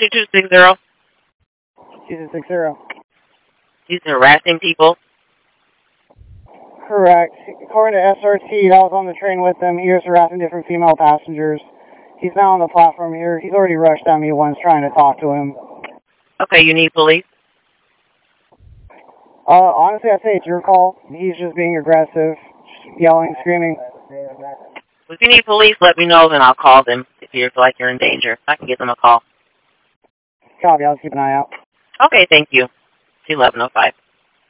2260. 2260. He's harassing people. Correct. According to SRT, I was on the train with him. He was harassing different female passengers. He's now on the platform here. He's already rushed at me once trying to talk to him. Okay, you need police? Honestly, I'd say it's your call. He's just being aggressive, yelling, screaming. If you need police, let me know, then I'll call them if you feel like you're in danger. I can give them a call. Copy, I'll keep an eye out. Okay, thank you. 1105.